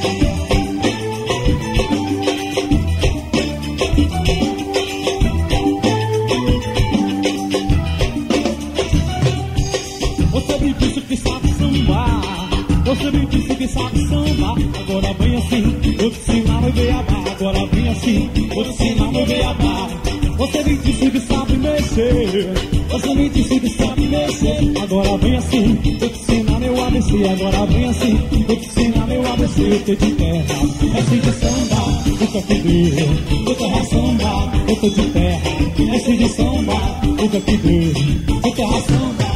Você me disse que sabe sambar, você me disse que sabe sambar. Agora vem assim, vou te ensinar meu beabá. Agora vem assim, vou te ensinar meu beabá. Você me disse que sabe mexer, você me disse que sabe mexer. Agora vem assim, vou te ensinar meu ABC. Agora vem assim, vou te ensinar meu ABC. O que de terra, esse de samba, o que que deu? O terra samba, o que de terra, esse de samba, o que que deu? O terra samba.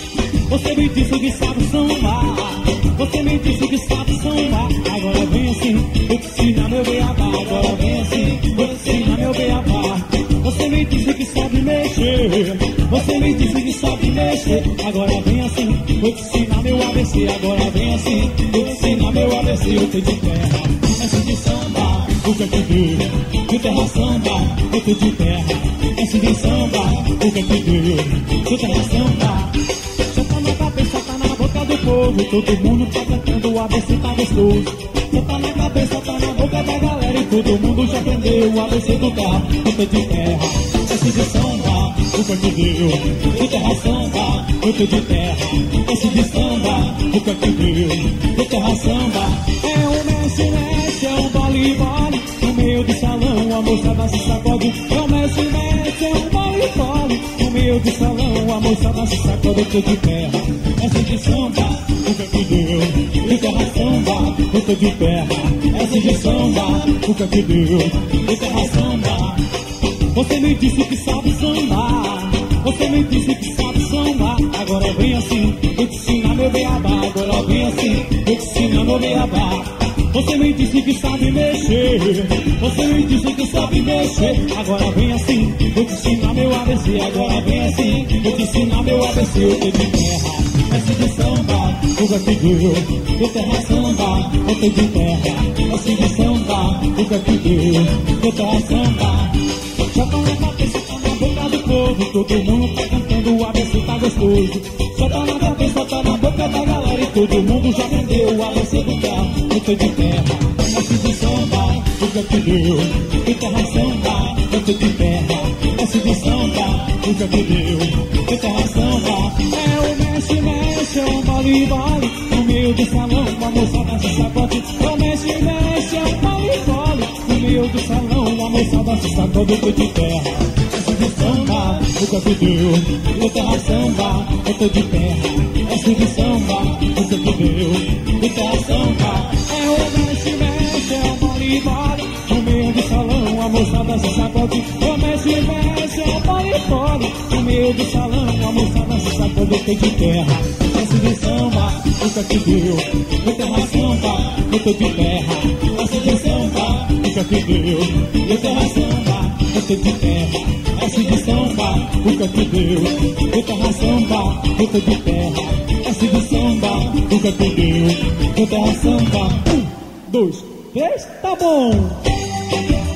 Você me disse que sabe sambar, você me disse que sabe sambar. Agora vem assim, vou te ensinar meu beabá. Agora vem assim, vou te ensinar meu beabá. Você me disse que sabe mexer, você me disse que sabe mexer. Agora vem assim, vou te ensinar meu ABC. Agora vem assim, vou te ensinar meu ABC. Eu tenho de terra, esse de samba, o que é que deu? De terra samba, eu tenho de terra, esse de samba, o que é que deu? De terra samba. Senta na cabeça, tá na boca do povo. Todo mundo tá cantando, o ABC tá gostoso. Senta na cabeça, tá na boca da galera. E todo mundo já aprendeu o ABC do carro. Eu de terra, esse de samba, o que é que deu? De terra samba, eu tô de terra, esse de samba, o que é que deu? De terra samba. É um mexe-mexe, é um vole-vole. No meio do salão, a moçada se sacode. É um mexe-mexe, é um vole-vole. No meio do salão, a moçada se sacode. Eu tô de terra, esse de samba, o que é que deu? De terra samba, eu tô de terra, esse de samba, o que é que deu? De terra samba. Você me disse que sabe sambar, você me disse que sabe sambar. Agora vem assim, vou te ensinar meu beabá. Agora vem assim, vou te ensinar meu beabá. Você me disse que sabe mexer, você me disse que sabe mexer. Agora vem assim, vou te ensinar meu ABC. Agora vem assim, vou te ensinar meu ABC. Eu tô de terra, esse de samba, o que é que deu? De terra samba, eu tô de terra, esse de samba, o que é que deu? De terra samba. Já tá na cabeça, tá na boca do povo. Todo mundo tá cantando, o ABC tá gostoso. Só tá na cabeça, tá na boca da galera. E todo mundo já aprendeu o ABC do carro. Eu tô de terra, esse de samba, o que é que deu? De terra samba, eu tô de terra, esse de samba, o que é que deu? De terra samba. É o mexe-mexe, é um vole-vole. No meio do salão, a moçada se sacode. É o mexe-mexe, é um vole-vole. No meio do salão, a moçada se sacode. Eu tô de terra, esse de samba, o que é que deu? De terra samba, eu tô de terra, esse de samba, o que é que deu? De terra samba. É o mexe-mexe, é um vole-vole. No meio do salão, a moçada se sacode. É o mexe-mexe, é um vole-vole. No meio do salão, a moçada se sacode. Eu tô de terra, esse de samba, o que é que deu? De terra samba, eu tô de terra, esse de samba, o que é que deu? De terra samba, eu tô de terra, esse de samba, o que é que deu? De terra samba, eu tô de terra, esse de samba, o que é que deu? De terra samba, 1, 2, 3, tá bom!